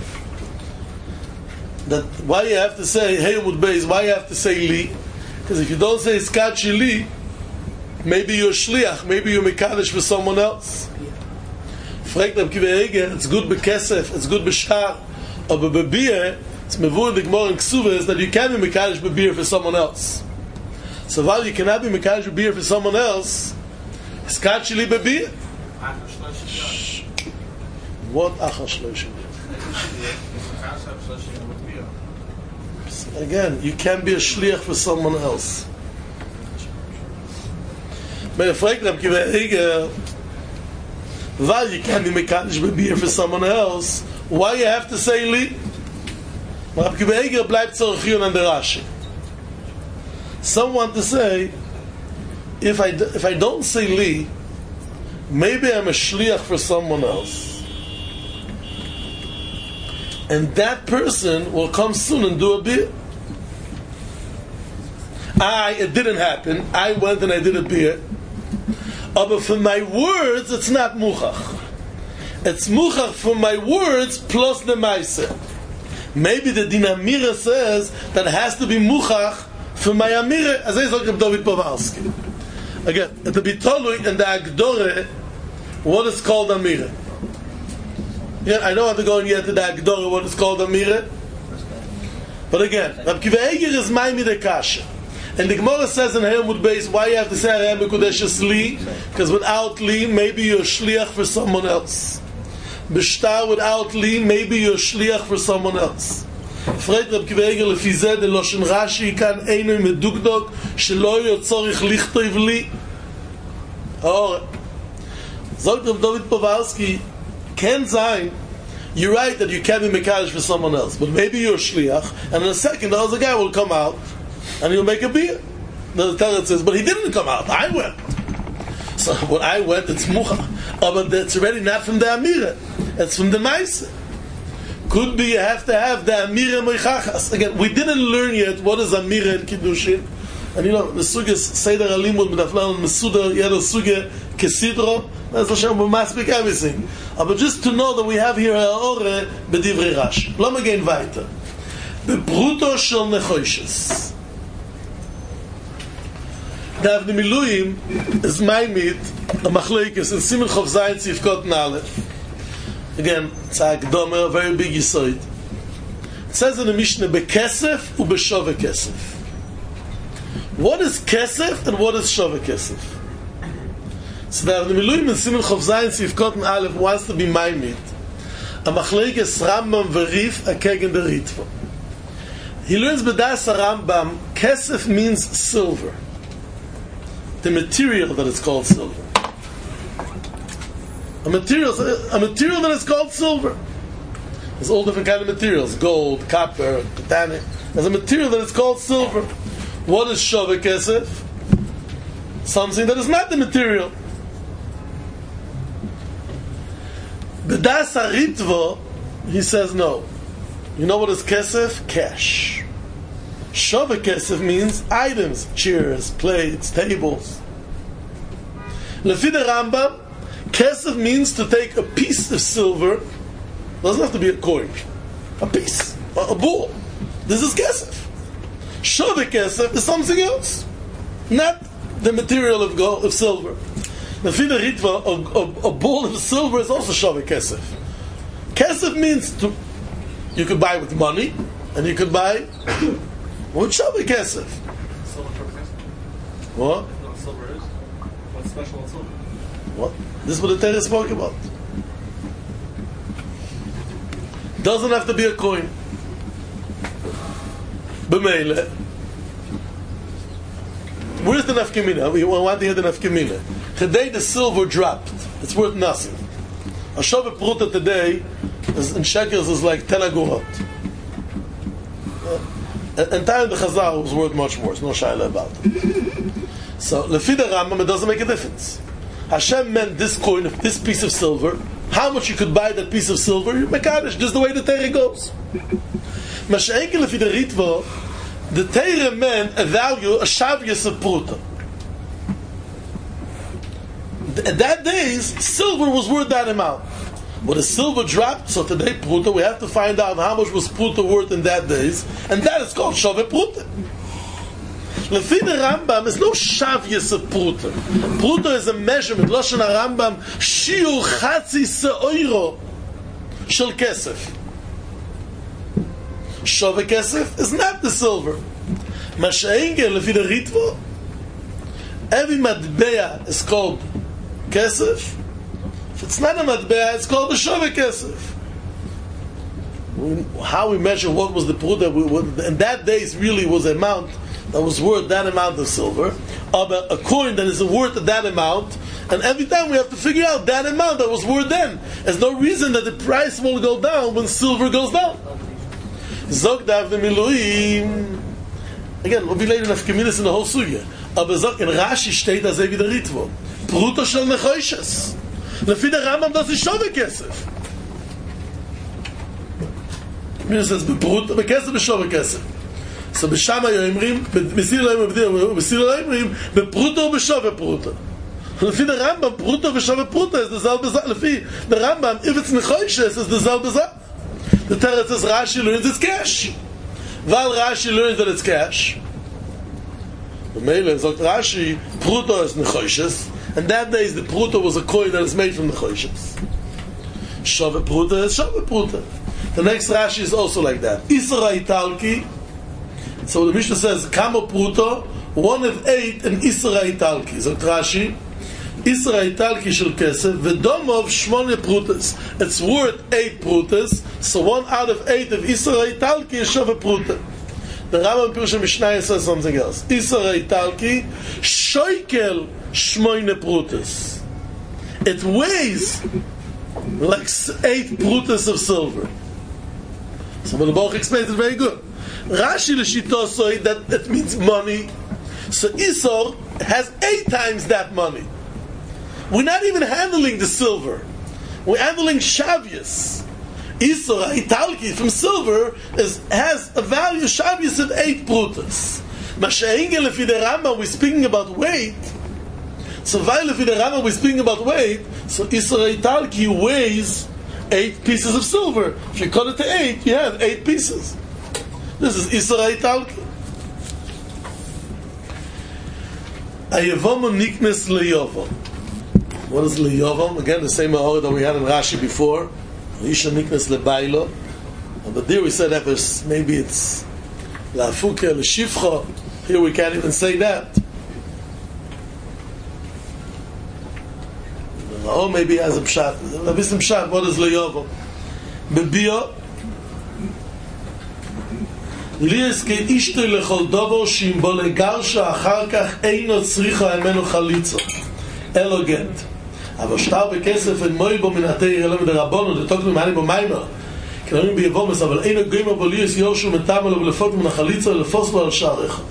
that why you have to say Hey Amud Beis, why you have to say Li? Because if you don't say Hiskat Shili, maybe you're shliach, maybe you're mekadesh for someone else. Fragt Rab Kiva Eger, it's good bekesef, it's good b'shar, but b'biyah, it's mevur the Gemara in Ksuvah that you can be mekadesh b'biyah for someone else. So while you cannot be mekadesh b'biyah for someone else, it's kachili b'biyah. What achar shloshim? Again, you can be a shliach for someone else. But fragt Rab Kiva Eger, while you can be mekadesh b'biyah for someone else, why you have to say li? Rab Kiva Eger bleibt zorchiyun and the Rashi. Some want to say, if I if I don't say li, maybe I'm a shliach for someone else, and that person will come soon and do a biyah. I it didn't happen. I went and I did a biyah. Oh, but for my words, it's not muchach. It's muchach for my words plus the maaseh. Maybe the din Amira says that it has to be muchach for my Amira, as I said, David Povalsky. Again, at the Bitolui and the Agdore, what is called Amira? Yeah, I don't have to go in yet to the Agdore, what is called Amira. But again, Rab Kiva Eger is Maimi de Kasha. And the Gemara says in Hayamud Beis, why you have to say Arayat Mekudeshes Li? Because without Li, maybe you're a shliach for someone else. B'shtar, without Li, maybe you're a shliach for someone else. Freit Rab Kiva Eger lefi zeh de Loshen Rashi kan einu medukdok shelo yot tzorich lichtov li. Or, sagt Rab David Povalsky, can sein, you're right that you can be mekadesh for someone else, but maybe you're a shliach, and in a second the other guy will come out and he'll make a beer. The Torah says, but he didn't come out. I went. So when I went, it's mucha. Oh, but it's already not from the Amira. It's from the Maaseh. Could be you have to have the Amira Moichachas. Again, we didn't learn yet what is Amira and Kiddushin. And you know, the Suga Seder Alimud, B'daflan, Mesuda, Yada Suga, Kesidro, that's Hashem, we must speak everything. But just to know that we have here Ha'ore, B'divrei Rashi. Let me go weiter. B'bruto shel Nechoshes. The Avnei Miluim is Maimit, a Machlekes, in Simen Chof Zayin Tzivkot Nalef. Again, it's a Akdoma, a very big yisoid. It says in the Mishnah, Bekesef u Beshove Kesef. What is Kesef and what is Shove Kesef? So the Avnei Miluim in Simen Chof Zayin Tzivkot Nalef wants to be Maimit. A Machlekes Rambam Verif a Kegen der Ritva. He learns B'das Rambam, Kesef means silver. The material that is called silver. A material, a material that is called silver. There's all different kind of materials: gold, copper, titanium. There's a material that is called silver. What is Shoveh Kesef? Something that is not the material. B'das Haritva, he says no. You know what is Kesef? Cash. Shoveh Kesef means items, chairs, plates, tables. Lefi the Rambam, Kesef means to take a piece of silver. Doesn't have to be a coin. A piece, a, a ball. This is Kesef. Shoveh Kesef is something else, not the material of gold, of silver. Lefi the Ritva, a, a, a ball of silver is also Shoveh Kesef. Kesef means to, you could buy with money, and you could buy with Shoveh Kesef.
Silver Shoveh Kesef?
What?
No, silver is. What's special about silver?
What? This is what the Torah spoke about. Doesn't have to be a coin. B'meile. Where's the nafkemina? We want to hear the nafkemina. Today the silver dropped. It's worth nothing. A Shoveh Pruta today is, in shekels is like ten agorot. And time the Chazal was worth much more. There's no shaila about it. So, lefi the Rambam, it doesn't make a difference. Hashem meant this coin, this piece of silver. How much you could buy that piece of silver? You mekadosh. Just the way the Torah goes. Masha'enke lefi the Ritva, the Torah meant a value, a shavyas of pruta. At that days, silver was worth that amount. When the silver dropped, so today pruta, we have to find out how much was pruta worth in that days, and that is called Shoveh Pruta. Lefi the Rambam is no shavyas of pruta. Pruta is a measurement. Lashon Rambam, shiur chatzi se'oiro shel kesef. Shoveh Kesef is not the silver. Masha'enge lefi the Ritva, every matbea is called kesef. If it's not a matbea, it's called a Shoveh Kesef. How we measure what was the pruta, in that days really was an amount that was worth that amount of silver, or a coin that is worth that amount, and every time we have to figure out that amount that was worth then. There's no reason that the price will go down when silver goes down. Zog the Avnei Miluim. Again, we'll be later enough communities in the whole sugya. Aber zog in Rashi steht as evi der Ritvo. Pruto shel Nechoshes. Lefi der Rambam, das ist Shoveh Kesef. Mir says bepruto, bekesef b'Shoveh Kesef. So b'Shama yoimrim, b'Sir loim b'Sir loim bepruto b'Shoveh Pruta. Lefi der Rambam, Pruto b'Shoveh Pruta is the selbe Zach. Lefi der Rambam, if it's Nechoshes, is the selbe Zach. The Torah says Rashi learns it's cash. While Rashi learns that it's cash, the Mele says Rashi, Pruto is Nechoshes, and that days the Pruto was a coin that is made from Nechoshes. Shoveh Pruta is Shoveh Pruta. The next Rashi is also like that. Isra Italki. So the Mishnah says Kamo Pruto, one of eight in Isra Italki. So Rashi, Isra Italki shel Kesef, v'domov shmone prutas. It's worth eight prutas, so one out of eight of Isra Italki is Shoveh Pruta. The Rambam Pirush Mishnah says something else. Isra Italki shoikel shmoine prutas. It weighs like eight prutas of silver. So the Baruch explains it very good. Rashi l'shito say that it means money. So Isor has eight times that money. We're not even handling the silver. We're handling shavyas. Isra Italki from silver is, has a value Shabbos of eight prutas. Masha'engel if the Rambam we're speaking about weight. So while if the Rambam we're speaking about weight, so Isra Italki weighs eight pieces of silver. If you cut it to eight, you have eight pieces. This is Isra Italki. Ayavom Niknes Leyovom. What is Leyovom? Again, the same order that we had in Rashi before. Isha Niknes Lebailo. But there we said that was, maybe it's La'afuke, L'shifcha. Here we can't even say that. Or maybe as a pshat. Labisim pshat, what is Leyovom? Bebio. ליאס כאישתו לכל דובר שאם בו לגרשה אחר כך אינו צריכה ממנו חליצו אלו גט אבל שטר בכסף אין מוי בו מן התאיר אלו מדרבונו דתוקנו מעני בו מיימר כנראים ביבומס אבל אינו גיימה בו ליאס יורשו מטעם לו ולפות מן החליצו ולפוס לו על שעריך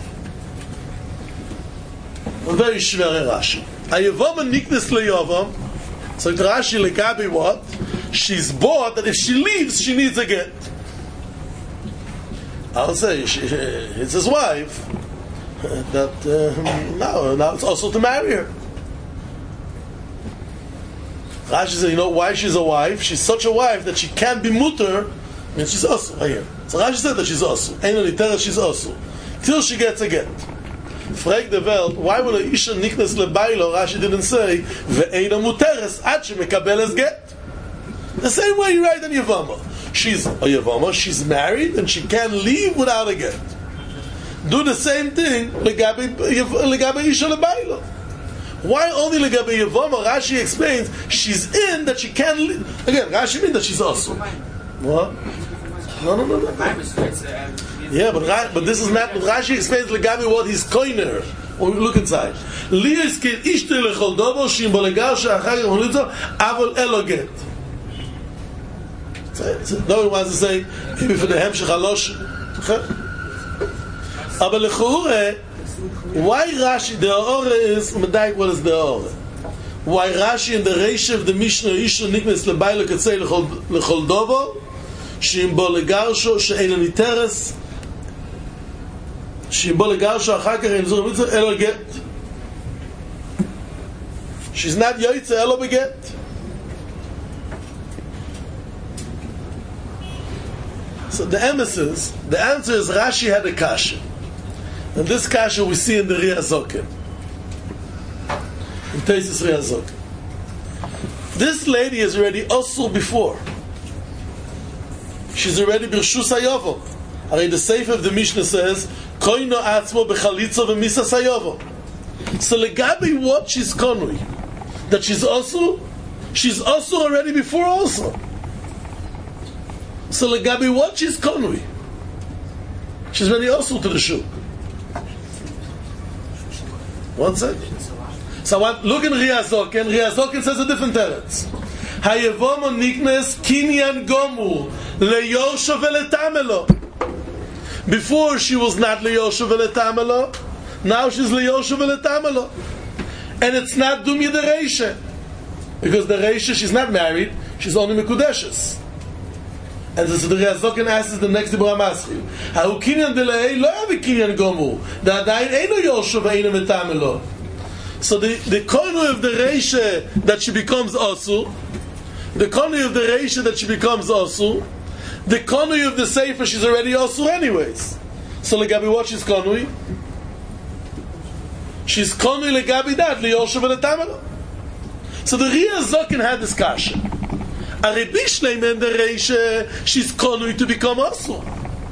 very schwere Rashi היבומה ניקנס ליובום so Rashi לגבי what she's bored that if she leaves she needs a get I'll say she, it's his wife that uh, now, now it's also to marry her. Rashi says, you know why she's a wife? She's such a wife that she can't be mutter, and she's also right here. So Rashi said that she's also. Ain't only tell her she's also till she gets a get. Frag the Welt, why would a isha niknes lebailo? Rashi didn't say ve'eina muteres ad shemekabeles get. The same way you write in Yevama. She's a Yevama, she's married, and she can't leave without a get. Do the same thing, legabe isha lebailo. Why only legabe Yevama? Rashi explains, she's in, that she can't leave. Again, Rashi means that she's also. What? No, no, no, no. Yeah, but, but this is not, but Rashi explains legabe what he's koiner. Look inside. Lias ke ishte lechol dobo, shim bo legarsha achar yom avol elo get. No one wants to say maybe for the Hemshech Halosh. Aber lechure, why Rashi the Ore is medayik what is the Ore? Why Rashi in the Reish of the Mishnah Isha Niknes lebailo katzei lechol dovo sheim bo legarsho she'ein niteres sheim bo legarsho achar kach ein zur mitzvah elo get. She's not yoytze elo beget. So the emphasis, the answer is Rashi had a kasha. And this kasha we see in the Riyah Zoken. In Teisus Riyah Zoken. This lady is already also before. She's already Birshus Hayovo. Already the Sefer of the Mishnah says, Koino atzmo bechalitzo v'misa sayovo. So legabi what she's konui? That she's also? She's also already before also. So legabi what she's konui? She's ready also to the shuk. One second. So what, look in Riyah Zoken. Riyah Zoken says a different teretz. Hayevomo niknes kinyan gomur leyosha veletamelo. Before she was not leyosha veletamelo. Now she's leyosha veletamelo. And it's not dumya the reisha. Because the reisha, she's not married. She's only mekudeshes. And so the Riyah Zoken asks the next Dibur HaMaschil. Ha'u kinyan delei lo have kinyan gomur. Da adayin eino yosha ve'eino metamelo. So the the konu of the reisha that she becomes asu, the konu of the reisha that she becomes asu, the konu of the sefer she's already asu anyways. So legabi what she's konu? She's konu legabi that liyosha ve'letamelo. So the Riyah Zoken had this kasha. A Rebbe Shleim and the Reisha, she's konui to become asu.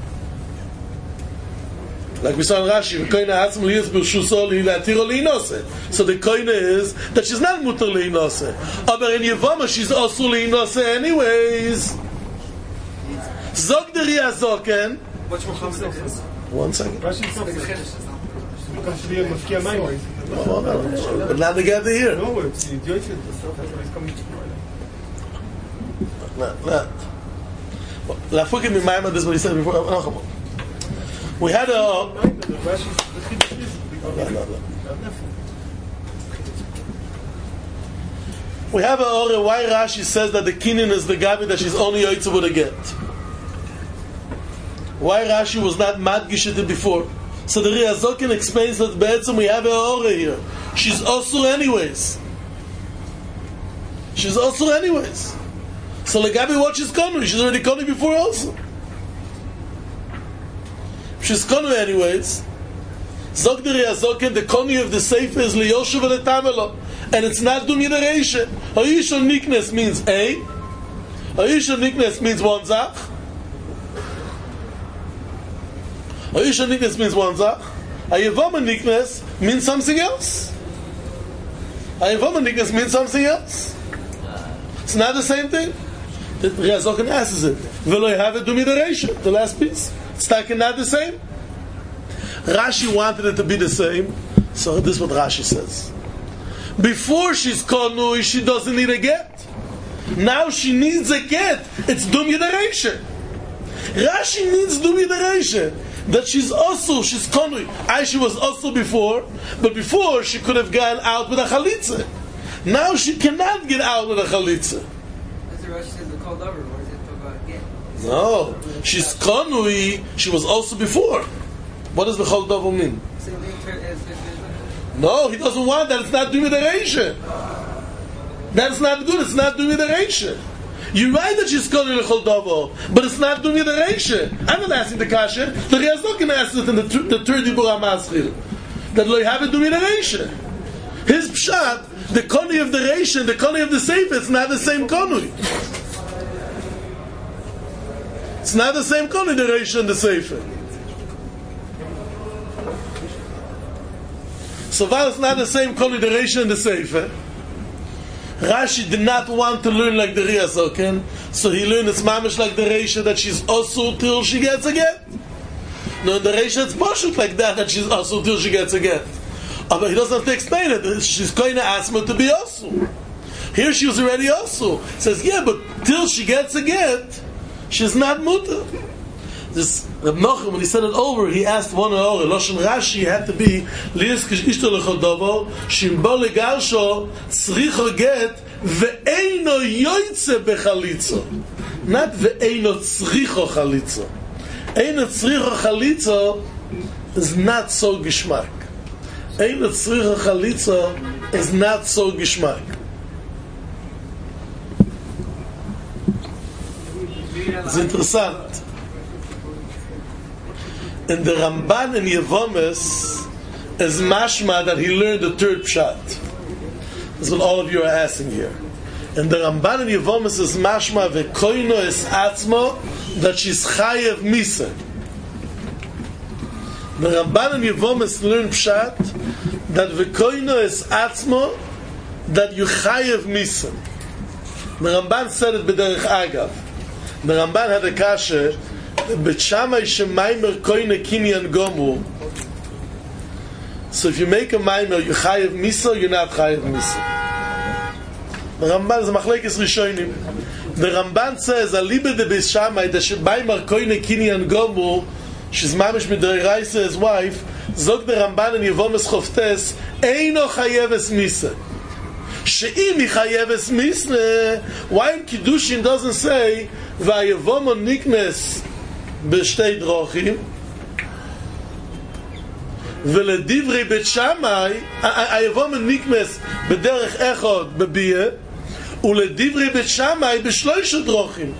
Like we saw in Rashi, Koina Hatzim Liyas B'Shuso Li'Latiro Li'Inose. So the Koina is that she's not mutar Li'Inose. Aber in Yevama she's asu Li'Inose anyways. Zog the Riyah Zoken.
What's your concept?
One second.
Rashi should be a mafkia mind.
No, no, no. But not together here.
No, it's the idiot. That's what he's coming to.
Not, not. Lafukim Mimayma, this is what he said before. No, come on. We had a. No, no, no. We have a order why Rashi says that the kinyan is the gabi that she's only yoytze with a get. Why Rashi was not madgish it before. So the Riazokin explains that be'etzim we have a order here. She's also anyways. She's also anyways. So legabi what she's konu, she's already konu before also. She's konu anyways. Zog the Riazokin, the konu of the sefer is liyoshev and etamelo. And it's not dum yedereisha. Hayishon niknes means a. Hayishon niknes means one zach. Hayishon niknes means one zach. Hayavama niknes means something else. Hayavama niknes means something else. It's not the same thing. The Riazokin asks it. V'lo have it dum yedereisha. The last piece. It's not the same. Rashi wanted it to be the same. So this is what Rashi says. Before she's konui, she doesn't need a get. Now she needs a get. It's dum yedereisha. Rashi needs dum yedereisha. That she's also, she's konui. I, she was also before, but before she could have gone out with a chalitza. Now she cannot get out with a chalitza.
That's the Rashi says the cold over. Where does it talk about get?
No. She's konui, she was also before. What does the chol davar mean?
Same thing as
No, he doesn't want that. It's not dum yedereisha. That's not good. It's not dum yedereisha. You're right that she's calling lechol davar, but it's not dum yedereisha. I'm not asking the kasha. The Riazokin asked it in the, the third dibur hamaschil that lo have it dum yedereisha. His pshat, the koni of the reisha, the koni of the sefer, it's not the same koni. It's not the same koni, the reisha and the sefer. So while it's not the same consideration in the Sefer, Rashi did not want to learn like the Riazokin, so he learned it's mamish like the Reisha that she's also till she gets a get. No, in the Reisha it's poshut like that, that she's also till she gets a get. But he doesn't have to explain it. She's going to ask him to be also. Here she was already also. He says, yeah, but till she gets a get, she's not mutter. This Reb Nochem, when he said it over, he asked one or other. Loshen Rashi had to be liiskish ishto lechol davar shimbo legarsho tzricho get ve'eino yoytze bechalitzo, not ve'eino tzricho chalitzo. Eino tzricho chalitzo is not so gishmak. Eino tzricho chalitzo is not so gishmak. It's interessant. In the Ramban in Yevomes is mashma that he learned the third pshat. That's what all of you are asking here. In the Ramban in Yevomes is mashma ve'koino es atzmo that she's chayev misa. The Ramban in Yevomes learned pshat that ve'koino es atzmo that you chayev misa. The Ramban said it b'derech agav. The Ramban had a kasha. B'shamai shemaimer koine kinyan gomu. So if you make a maimer, you chayev misa, you're not chayev misa. The Ramban is a machlekes rishonim. The Ramban says, "Alibe de b'shamai the shemaimer koine kinyan gomu." She's mamish midreiraisa, his wife. Zog the Ramban in Yevomes Choftes, "Eino chayeves misa." She'im chayeves misa. Why in Kiddushin doesn't say "Vayevomo niknes"? בשתי דרוכים ולדברי בית שמאי היבום ניקמס בדרך אחד בביה ולדברי בית שמאי בשלושה דרוכים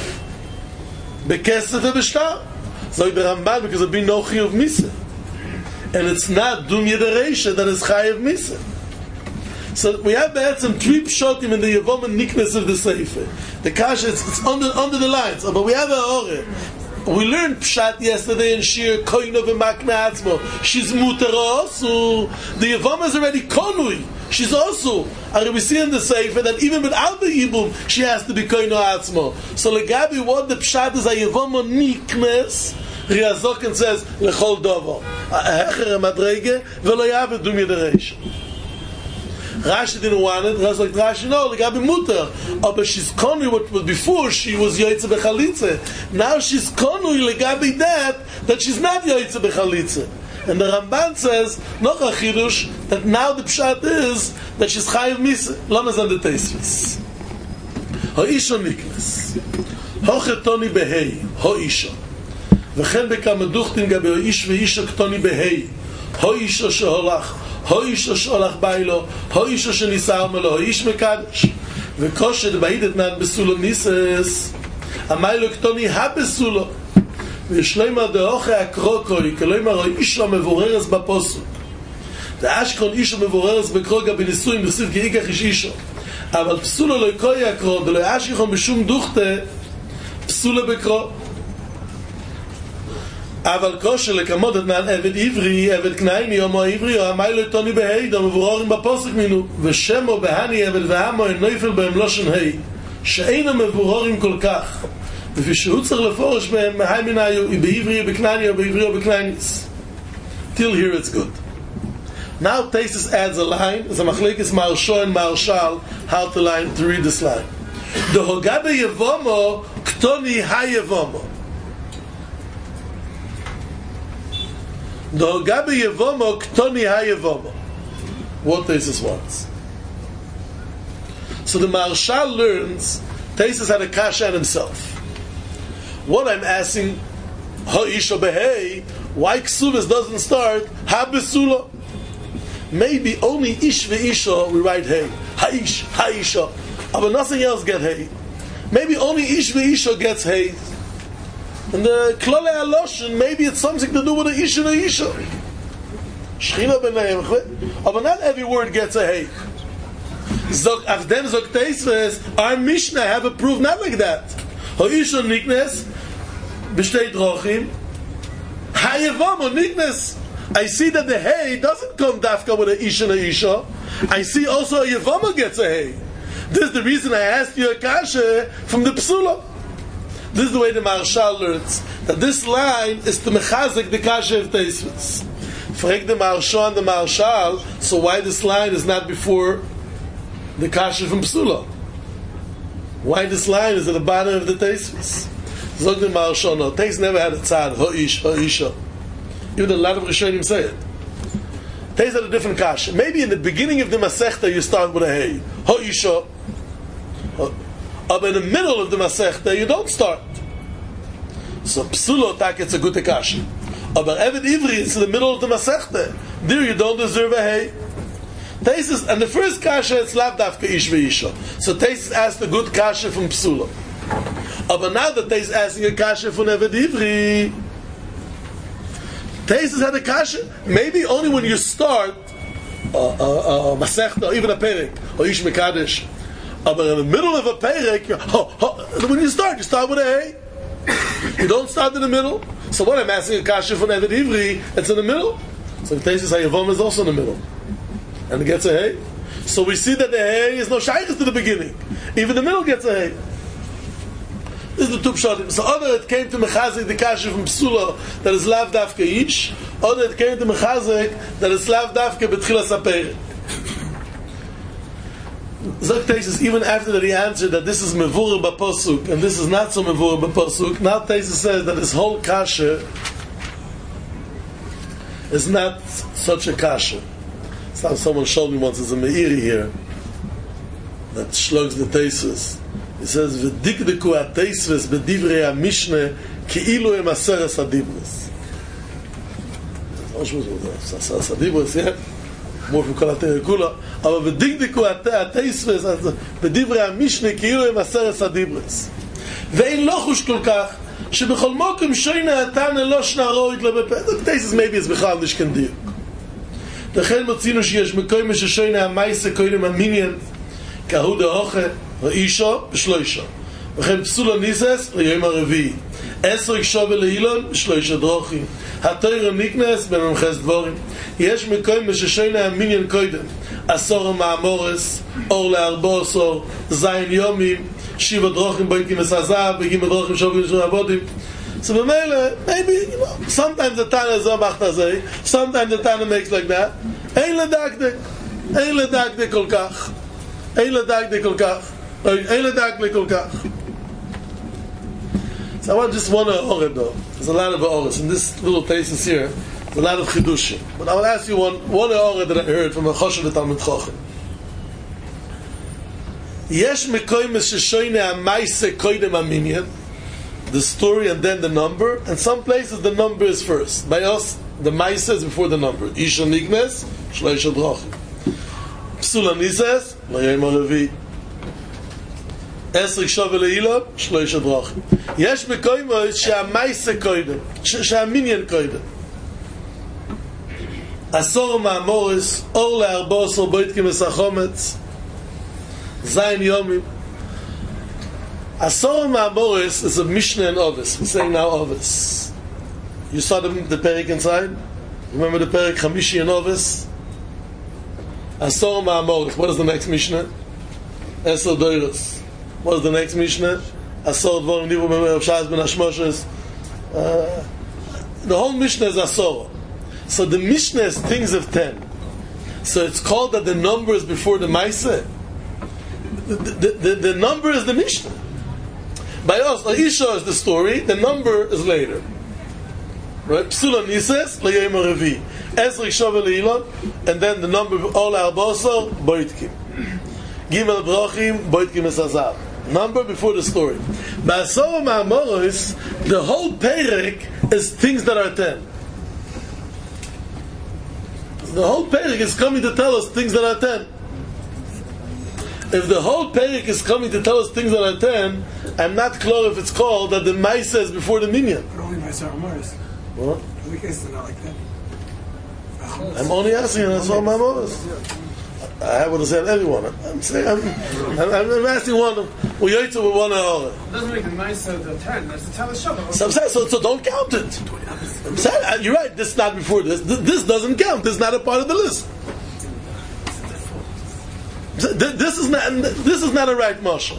בכסף ובשטר. So the Ramban, because it be no chiyuv misa, and it's not dum yedereisha that is chayev misa. So we have some three pshotim in the Yevom and Niknes of the Sefer. The kasha, it's, it's under under the lines, but we have a ore. We learned pshat yesterday in Shir Koinov and Makna Atzmo. She's muter also. The Yevom is already konui. She's also. And we see in the Sefer that even without the Yibum, she has to be Koinov Atzmo. So legabi what the pshat is a Yevom and Niknes. Riazokin says lechol dovo. Hecher madrege velo yav dum yederesh. Rashi didn't want it. Rashi like Rashi no, legabi muter. Oh, but she's konui what was before she was yoytze bechalitze. Now she's konui legabi that that she's not yoytze bechalitze. And the Ramban says, noch a chidush, that now the pshat is that she's chayiv misa. Lama zan the teisvis. Ha'isha niknes. Hochetoni behei. Ha'isha. וכן בכמה דוכתים גבי איש ואיש הקטוני בהי האיש שהולך האיש שהולך ביילו האיש שניסה מלו האיש מקדש וקושד בעידת נעד בסולו ניסס המילו קטוני הבסולו וישלמה דאוכי הקרוקוי כלומר האיש המבוררס בפוסוק דאשכון איש המבוררס בקרוגה בניסויים בכסיב כי איקח איש אישו אבל פסולו לא יקוי הקרו ולא יאשיכון בשום דוכתה פסולו בקרו אבל כושר לקמות את נען עבד עברי, עבד כנעני, הומו עברי, או המיילה תוני בהיד, המבוררים בפוסק מינו, ושמו בהני עבד והמו אין נויפל בהם לושן הי, שאינו מבוררים כל כך, לפי שהוא צריך לפורש בהם, מהי מנהיו, בעברי, בכנעני, או בעברי, או בכנעניס. Till here it's good. Now Taisus adds a line, as a machlekes Maharsha and Maharshal, how to line, to read this line. The hogabe yevomo, ktoni ha yevomo. The Gabi Yevomo Ktoni Ha Yevomo. What Taisus wants. So the Maharshal learns Taisus had a kasha on himself. What I'm asking, Ha'isha Behei, why Ksubas doesn't start Ha Besula? Maybe only Ish Ve'isha we write Hey. Ha'ish, Ha'isha. But nothing else get Hey. Maybe only Ish Ve'isha gets Hey. And the Klole Aloshin, maybe it's something to do with the Isha and the Isha. Shechina b'nayim. But not every word gets a hey. Zog Avdem Zog Teisves, our Mishnah have a proof not like that. Ha'isha niknes, b'shtei drochim, ha'yevomo niknes. I see that the hey doesn't come dafka with a Isha and a Isha. I see also a Yevomo gets a hey. This is the reason I asked you a kasha from the Psula. This is the way the Maharshal learns that this line is to mechazik the kasha of Teisvis. Frag the Maharsha and the Maharshal, so why this line is not before the kasha from Psula? Why this line is at the bottom of the Teisvis? Zog the Maharsha, no, Teis never had a tzad, ho'ish, ho'isha. Even a lot of Rishonim say it. Teis had a different kasha. Maybe in the beginning of the Masechta you start with a hey, ho'isha. But in the middle of the Masechta, you don't start. So Psulo tak it's a good kasha. But Eved Ivri is in the middle of the Masechta. There you don't deserve a hey. Taisus, and the first kasha it's lav dafka ish ve'isha. So Taisus asked a good kasha from Psulo. But now that Taisus asking a kasha from Eved Ivri, Taisus had a kasha. Maybe only when you start a uh, uh, uh, Masechta, or even a Perek, or Ish Mekadesh. But in the middle of a perek, oh, oh, when you start, you start with a hey. You don't start in the middle. So what I'm asking a kasha from Eved Ivri, it's in the middle. So the Taisus Hayavom is also in the middle, and it gets a hey. So we see that the hey is no shaykhs to the beginning. Even the middle gets a hey. This is the two pshatim. So other it came to mechazik the kasha from Psula that is lav dafka ish. Other it came to mechazik that is lav dafka betchilas haperek. Zog Taisus, even after that he answered that this is mevurah b'posuk and this is not so mevurah b'posuk, now Taisus says that his whole kasha is not such a kasha. So someone showed me once, there's a meiri here that shlogs the Taisus. He says, "V'dikdeku ha-Taisus b'divrei ha-Mishneh ki'ilu em aseres ha-dibros." Aseres ha-dibros, yeah? More from Kol HaTorah Kula. Aber v'dikdeku ha-Taisus b'divrei ha-Mishneh ki'ilu em aseres ha-dibros. ואין לא חוש כל כך שבכל מוקם שוינה התנא לא שנה ראוית לו בפרק. Taisus maybe is בכלל נשכן דיוק. לכן מוצאינו שיש מקום ששוינה המייסה קודם המניין כהוא דהוכה ראישו בשלושה. וכן פסולו ניסס ליום הרביעי. עשר יקשוב לאילון בשלושה דרוכים. התוירו ניקנס בממחס דבורים. יש מקום ששוינה המניין קודם. עשור המאמורס, אור לארבו עשור, זין יומים, shiva drochim boikim esazav begim drochim shovim shavadim. So b'meile, maybe you know, sometimes the Tana is a sometimes the Tana makes like that. Ein ledakdik, ein ledakdik kol kach, ein ledakdik kol kach, ein ledakdik kol kach. So I want just one to order though. There's a lot of Oris. In this little places here, there's a lot of Chidushim. But I will ask you one, one Oris that I heard from a Choshen the Talmud Chochem. Yesh mekoymes sheshoyne ha'maise koydem ha'minyan, the story and then the number, and some places the number is first. By us, the maise is before the number. Isha nignes, shloisha drachim. Psula nises, layim ha'levi. Esrik shove le'ila, shloisha drachim. Yesh mekoymes she'ha'maise koydem, she'ha'minyan koydem. Asor ma'amoris, or le'arbos or boitkim esachometz, Zayin Yomim. Asor Ma'amoris is a Mishnah and Ovis. We're saying now Ovis. You saw the, the Perik inside? Remember the Perik Chamishi and Ovis? Asor Ma'amoris. What is the next Mishnah? Esor Doiros. What is the next Mishnah? Asor Dvorim Divu B'Mei Rav Shas Ben Hashmoshes. The whole Mishnah is Asor. So the Mishnah is things of ten. So it's called that the number is before the Maaseh. The, the, the, the number is the Mishnah. By us, Isha is the story, the number is later. Right? Psula Nises, L'yayim Revi. Esrik Shove Le'ilon, and then the number of All Arbosor, Boitkim. Gimel Brachim, Boitkim Esazav. Number before the story. Ba'asor Ma'amoros, the whole Perek is things that are ten. The whole Perek is coming to tell us things that are ten. If the whole Perek is coming to tell us things that are ten, I'm not clear if it's called that the Maisa is before the Minyan.
But only by Sarah Morris.
What?
We guys are not like that.
I'm only asking, that's all my Morris. I would have said everyone. I'm saying, I'm, I'm, I'm asking one of we with one hour.
It doesn't make the Maisa the ten. That's the Teleshuvah.
So I'm saying, so, so don't count it. I'm saying, you're right, this is not before this. This doesn't count. This is not a part of the list. This is not. This is not a right marshal.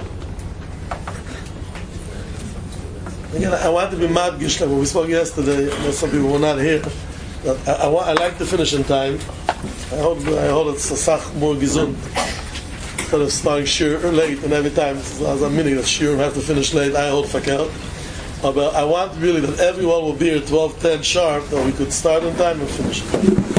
Again, I want to be madgish like when we spoke yesterday. I know some people were not here. I, I, want, I like to finish in time. I hope. I hope it's a sach more gesund instead of starting shir late and every time as a minute of shir I have to finish late. I hold fakel. But I want really that everyone will be here twelve ten sharp, that we could start in time and finish.